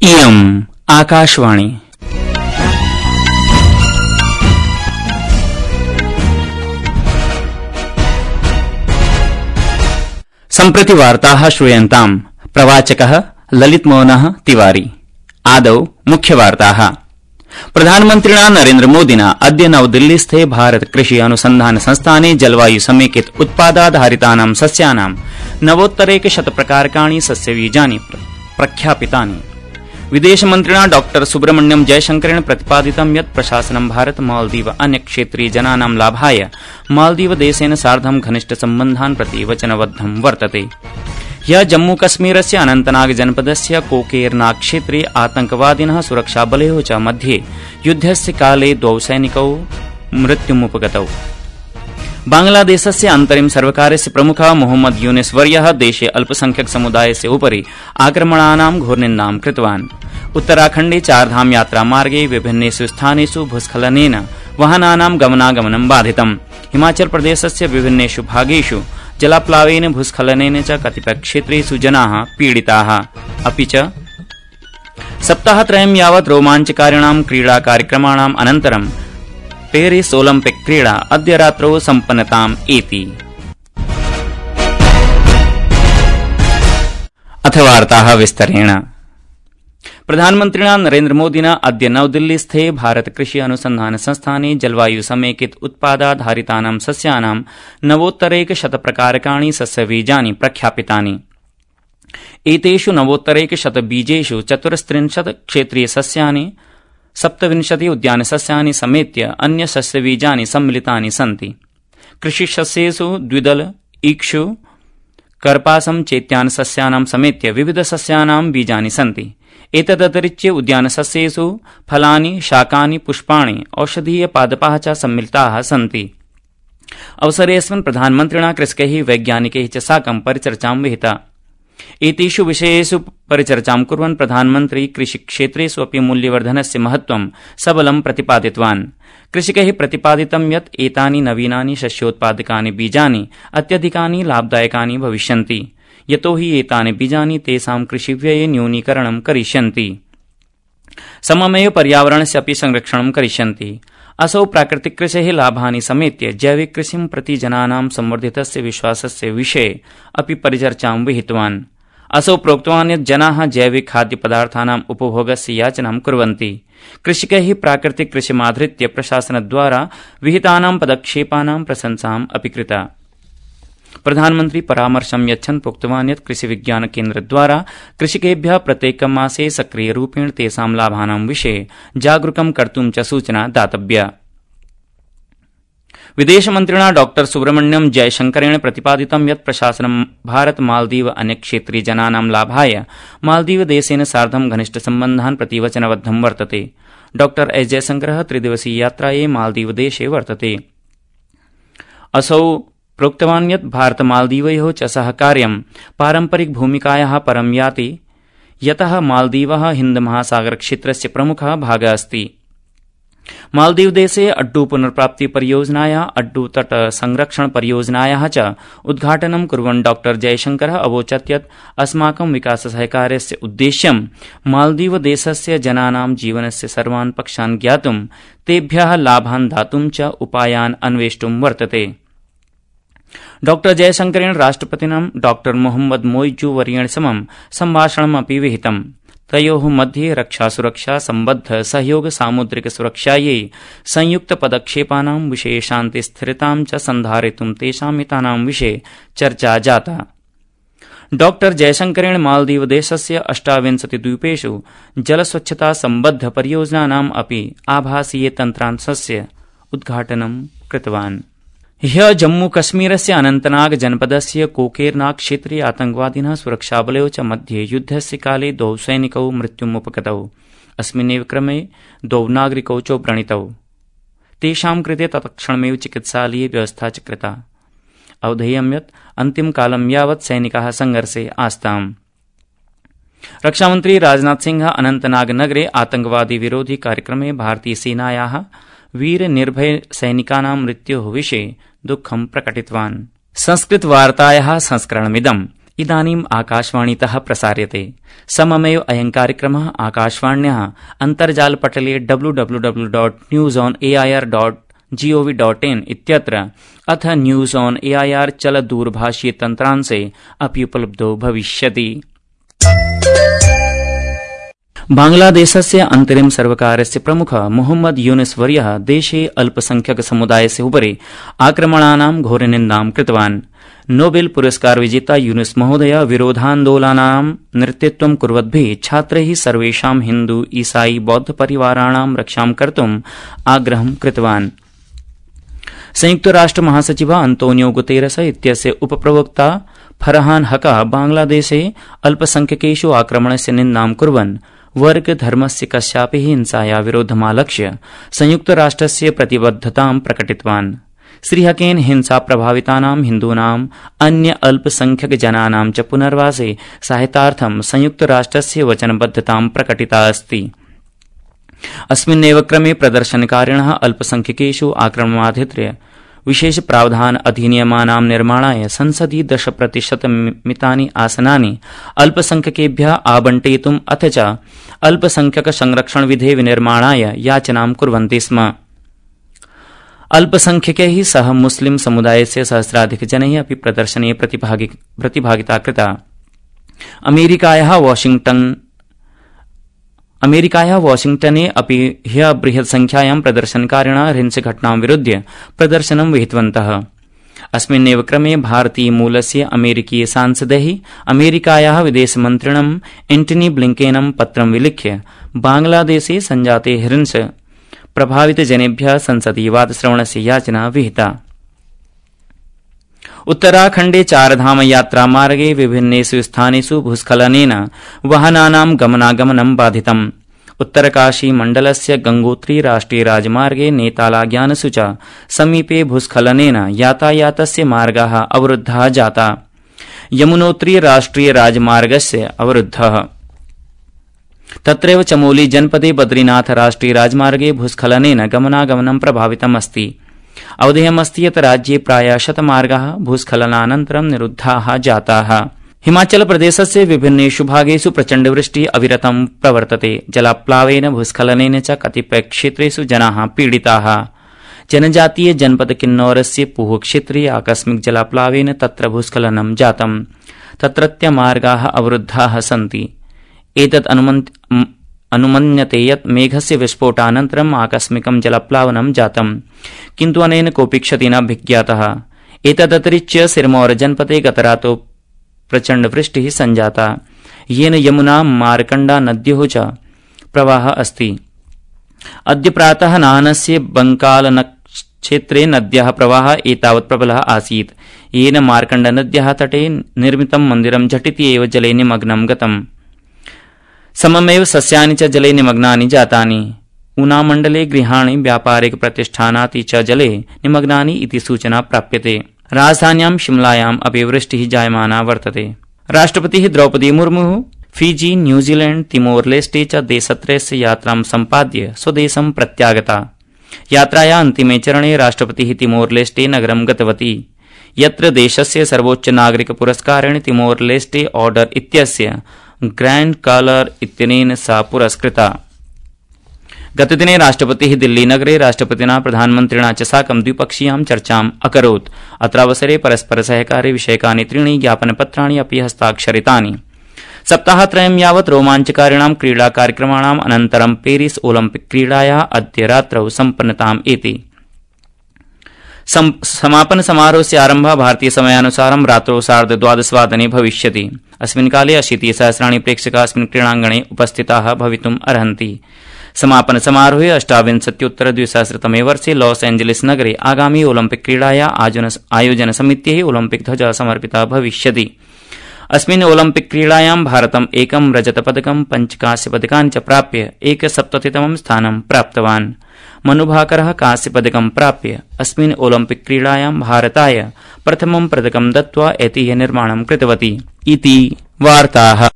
इयम् आकाशवाणी। सम्प्रति वार्ताः श्रूयन्ताम्। प्रवाचकः ललितमोहनः तिवारी। आदौ मुख्यवार्ताः। प्रधानमन्त्रिणा नरेन्द्र मोदिना अद्य नवदिल्लीस्थे भारत कृषि अनुसन्धान संस्थाने जलवायु समेकित उत्पादाधारितानां सस्यानां नवोत्तरैकशतप्रकारकाणि सस्यबीजानि प्रख्यापितानि। विदेशमन्त्रिणा डॉ सुब्रह्मण्यम जयशंकरेण प्रतिपादितं यत् प्रशासनं भारत मालदीव अन्य क्षेत्रीय जनानां लाभाय मालदीव देशेन सार्धं घनिष्ठसम्बन्धान् प्रति वचनबद्धं वर्तते। ह्यः जम्मूकश्मीरस्य अनन्तनाग जनपदस्य कोकेरनाग क्षेत्रे आतंकवादिनः सुरक्षाबलयोः च मध्ये युद्धस्य काले द्वौ सैनिकौ मृत्युमुपगतौ। बांग्लादेशस्य अन्तरिम सर्वकारस्य प्रमुखः मोहम्मद यूनिस वर्यः देशे अल्पसंख्यक समुदायस्य उपरि आक्रमणानां घोरनिन्दां कृतवान्। उत्तराखण्डे चारधाम यात्रा मार्गे विभिन्नेषु स्थानेषु भूस्खलनेन वाहनानां गमनागमनं बाधितम्। हिमाचल प्रदेशस्य विभिन्नेषु भागेषु जलाप्लावेन भूस्खलनेन च कतिपयक्षेत्रेषु जनाः पीडिताः। अपि च सप्ताहत्रयं यावत् रोमाञ्चकारिणां क्रीडाकार्यक्रमाणाम् अनन्तरं पेरिस ओलम्पिक क्रीडा अद्य रात्रौ सम्पन्नताम् एति। अथ वार्ताः विस्तरेण। प्रधानमन्त्रिणा नरेन्द्र मोदिना अद्य नवदिल्लीस्थे भारत कृषि अनुसन्धान संस्थाने जलवायु समेकित उत्पादाधारितानां सस्यानां नवोत्तरैकशतप्रकारकाणि सस्यबीजानि प्रख्यापितानि। एतेषु नवोत्तरैकशतबीजेषु 34 क्षेत्रीयसस्यानि 27 उद्यानसस्यानि समेत्य अन्य सस्यबीजानि सम्मिलितानि सन्ति। कृषिसस्येषु द्विदल, ईक्षु, कर्पासं चेत्यान सस्यानां समेत्य विविधसस्यानां बीजानि सन्ति। एतदतिरिच्य उद्यानसस्येषु फलानि, शाकानि, पुष्पाणि, औषधीयपादपाः च सम्मिलिताः सन्ति। अवसरेऽस्मिन् प्रधानमन्त्रिणा कृषकैः वैज्ञानिकैः च साकं परिचर्चां विहिता। एतेषु विषयेषु परिचर्चां कुर्वन् प्रधानमन्त्री कृषिक्षेत्रेषु अपि मूल्यवर्धनस्य महत्त्वं सबलं प्रतिपादितवान्। कृषकैः प्रतिपादितं यत् एतानि नवीनानि शस्योत्पादकानि बीजानि अत्यधिकानि लाभदायकानि भविष्यन्ति, यतो हि एतानि बीजानि तेषां कृषिव्यये न्यूनीकरणं करिष्यन्ति, सममेव पर्यावरणस्य अपि संरक्षणं करिष्यन्ति। असौ प्राकृतिककृषेः लाभानि समेत्य जैविककृषिं प्रति जनानां संवर्धितस्य विश्वासस्य विषये अपि परिचर्चां विहितवान्। असौ प्रोक्तवान् यत् जनाः जैविकखाद्यपदार्थानाम् उपभोगस्य याचनां कुर्वन्ति। कृषकैः प्राकृतिककृषिमाधृत्य प्रशासनद्वारा विहितानां पदक्षेपानां प्रशंसाम् अपि कृता। प्रधानमन्त्री परामर्शं यच्छन् प्रोक्तवान् यत् कृषिविज्ञानकेन्द्रद्वारा कृषकेभ्यः प्रत्येकमासे सक्रियरूपेण तेषां लाभानां विषये जागरूकं कर्तुं च सूचना दातव्या। विदेशमन्त्रिणा डॉ सुब्रह्मण्यम जयशंकरेण प्रतिपादितं यत् प्रशासनं भारत मालदीव अन्यक्षेत्रीयजनानां लाभाय मालदीव देशेन सार्धं घनिष्ठसम्बन्धान् प्रति वचनबद्धं वर्तते। डॉ एस जयशंकरः त्रिदिवसीययात्रायै मालदीवदेशे वर्तते। असौ प्रोक्तवान् यत् भारत मालदीवयोः च सहकार्यं पारम्परिक भूमिकायाः परं याति, यतः मालदीवः हिन्दमहासागरक्षेत्रस्य प्रमुखः भागः अस्ति। मालदीवदेशे अड्डू पुनर्प्राप्ति परियोजनायाः, अड्डू तट संरक्षण परियोजनायाः च उद्घाटनं कुर्वन् डॉ जयशंकरः अवोचत् यत् अस्माकं विकाससहकार्यस्य उद्देश्यं मालदीवदेशस्य जनानां जीवनस्य सर्वान् पक्षान् ज्ञातुं, तेभ्यः लाभान् दातुं च उपायान् अन्वेष्टुं वर्तते। डॉ जयशंकरेण राष्ट्रपतिनं डॉ मोहम्मद मोइजू वर्येण समं सम्भाषणमपि विहितम्। तयोः मध्ये रक्षासुरक्षा सम्बद्ध सहयोग सामुद्रिक सुरक्षायै संयुक्त पदक्षेपानां विषये शान्ति स्थिरतां च सन्धारयितुं तेषां हितानां विषये चर्चा जाता। डॉ जयशंकरेण मालदीवदेशस्य 28 द्वीपेषु जलस्वच्छता सम्बद्ध परियोजनानाम् अपि आभासीय तन्त्रांशस्य उद्घाटनं कृतवान्। ह्यः जम्मूकश्मीरस्य अनन्तनाग जनपदस्य कोकेरनाग क्षेत्रे आतंकवादिनः सुरक्षाबलयोः च मध्ये युद्धस्य काले द्वौ सैनिकौ मृत्युमुपगतौ। अस्मिन्नेव क्रमे द्वौ नागरिकौ च व्रणितौ। तेषां कृते तत्क्षणमेव चिकित्सालये व्यवस्था च कृता। अवधेयं यत् अन्तिमकालं यावत् सैनिकाः संघर्षे आस्ताम्। रक्षामन्त्री राजनाथसिंहः अनन्तनाग नगरे आतंकवादी विरोधी कार्यक्रमे भारतीयसेनायाः वीर निर्भय सैनिकानां मृत्योः विषये दुःखं प्रकटितवान्। संस्कृतवार्तायाः संस्करणमिदम् इदानीम् आकाशवाणीतः प्रसार्यते। सममेव अयं कार्यक्रमः आकाशवाण्याः अन्तर्जालपटले www.newsonair.gov.in इत्यत्र अथ न्यूज़ ऑन एआईआर चलदूरभाषीय तन्त्रांशे अपि उपलब्धो भविष्यति। बांग्लादेशस्य अंतरिम सर्वकारस्य प्रमुखः मोहम्मद यूनुस वर्यः देशे अल्पसंख्यक समुदायस्य उपरि आक्रमणानां घोरनिन्दां कृतवान्। नोबेल पुरस्कार विजेता यूनुस महोदय विरोधान्दोलनानां नेतृत्वं कुर्वद्भिः छात्रैः सर्वेषां हिन्दू ईसाई बौद्ध परिवाराणां रक्षां कर्तुम् आग्रहं कृतवान्। संयुक्तराष्ट्र महासचिवः अंतोनियो गुतेरस इत्यस्य उपप्रवक्ता फरहान हक़ः बांग्लादेशे अल्पसंख्यकेषु आक्रमणस्य निन्दां कुर्वन् वर्ग धर्मस्य कस्यापि हिंसाया विरोधमालक्ष्य संयुक्तराष्ट्रस्य प्रतिबद्धतां प्रकटितवान्। श्री हकेन हिंसा प्रभावितानां हिन्दूनां अन्य अल्पसंख्यक जनानां च पुनर्वासे सहायतार्थं संयुक्तराष्ट्रस्य वचनबद्धतां प्रकटिता अस्ति। अस्मिन्नेव क्रमे प्रदर्शनकारिणः अल्पसंख्यकेषु आक्रमणाधिक्य विशेष प्रावधान अधिनियमानां निर्माणाय संसदि 10% मितानि आसनानि अल्पसंख्यकेभ्यः आवंटयितुम् अथ च अल्पसंख्यक संरक्षण विधे विनिर्माणाय याचनां कुर्वन्ति स्म। अल्पसंख्यकैः सह मुस्लिम समुदायस्य सहस्राधिकजनैः अपि प्रदर्शने प्रतिभागिता कृता। अमेरिकायाः वाशिंग्टने अपि ह्यः बृहत् संख्यायां प्रदर्शनकारिणः हिंसघटनां विरुध्य प्रदर्शनं विहितवन्तः। अस्मिन्नेव क्रमे भारतीयमूलस्य अमेरिकीय सांसदैः अमेरिकायाः विदेशमन्त्रिणं एंटनी ब्लिंकेनं पत्रं विलिख्य बांग्लादेशे संजाते हिंस प्रभावितजनेभ्यः संसदि वादश्रवणस्य याचना विहिता। उत्तराखण्डे चारधाम यात्रा मार्गे विभिन्नेषु स्थानेषु भूस्खलनेन वाहनानां गमनागमनं बाधितम्। उत्तरकाशी मण्डलस्य गंगोत्री राष्ट्रिय राजमार्गे नेतालाज्ञानसु च समीपे भूस्खलनेन यातायातस्य मार्गाः अवरुद्धाः जाता। यमुनोत्री राष्ट्रिय राजमार्गस्य अवरुद्धः। तत्रैव चमोली जनपदे बद्रीनाथ राष्ट्रिय राजमार्गे भूस्खलनेन गमनागमनं प्रभावितमस्ति। अवधेयमस्ति यत् राज्ये प्रायः शतमार्गाः भूस्खलनानन्तरं निरुद्धाः जाताः। हिमाचलप्रदेशस्य विभिन्नेषु भागेषु प्रचण्डवृष्टिः अविरतं प्रवर्तते। जलाप्लावेन भूस्खलनेन च कतिपयक्षेत्रेषु जनाः पीडिताः। जनजातीय जनपद किन्नौरस्य पूह क्षेत्रे आकस्मिक जलाप्लावेन तत्र भूस्खलनं जातम्। तत्रत्य मार्गाः अवरुद्धाः सन्ति। एतत् अनुमन्यते यत् मेघस्य विस्फोटानन्तरम् आकस्मिकं जलप्लावनं जातम्, किन्तु अनेन कोऽपि क्षतिः न अभिज्ञातः। एतदतिरिच्य सिरमौर जनपदे गतरात्रौ प्रचण्डवृष्टिः सञ्जाता, येन यमुना मार्कण्डा नद्योः च प्रवाहः अस्ति। अद्य प्रातः नाहनस्य बंकालनक्षेत्रे नद्याः प्रवाहः एतावत् प्रबलः आसीत्, येन मार्कण्डनद्याः तटे निर्मितं मन्दिरं झटिति एव जले निमग्नं गतम्। सममेव सस्यानि च जले निमग्नानि जातानि। ऊनामण्डले गृहाणि व्यापारिकप्रतिष्ठानानि च जले निमग्नानि इति सूचना प्राप्यते। राजधान्यां शिमलायाम् अपि वृष्टिः जायमाना वर्तते। राष्ट्रपतिः द्रौपदी मुर्मुः फिजी, न्यूजीलैंड, तिमोर लेस्टे च देशत्रयस्य यात्रां सम्पाद्य स्वदेशं प्रत्यागता। यात्रायाः अन्तिमे चरणे राष्ट्रपतिः तिमोर लेस्टे नगरं गतवती, यत्र देशस्य सर्वोच्च नागरिक पुरस्कारेण तिमोर लेस्टे ऑर्डर इत्यस्य ग्रैंड कॉलर इत्यनेन सा पुरस्कृता। गतदिने राष्ट्रपतिः दिल्लीनगरे राष्ट्रपतिना प्रधानमन्त्रिणा च साकं द्विपक्षीयां चर्चाम् अकरोत्। अत्रावसरे परस्परसहकारे विषयकानि 3 ज्ञापनपत्राणि अपि हस्ताक्षरितानि। सप्ताहत्रयं यावत् रोमाञ्चकारिणां क्रीडाकार्यक्रमाणाम् अनन्तरं पेरिस ओलम्पिक क्रीडायाः अद्य रात्रौ सम्पन्नताम् एति। समापन समारोहस्य आरम्भः भारतीय समयानुसारं रात्रौ 12:30 भविष्यति। अस्मिन् काले 80,000 प्रेक्षकाः अस्मिन् क्रीडाङ्गणे उपस्थिताः भवितुम् अर्हन्ति। समापन समारोहे 28-उत्तर-2000 वर्षे लॉस एंजेलिस नगरे आगामी ओलम्पिक क्रीडायाः आयोजन समित्यै ओलम्पिक ध्वजः समर्पितः भविष्यति। अस्मिन् ओलम्पिक क्रीडायां भारतम् 1 रजतपदकं 5 कांस्यपदकानि च प्राप्य 71तमं स्थानं प्राप्तवान्। मनुभाकरः कांस्यपदकं प्राप्य अस्मिन् ओलम्पिक क्रीडायां भारताय प्रथमं पदकं दत्त्वा ऐतिह्यनिर्माणं कृतवती इति वार्ताः।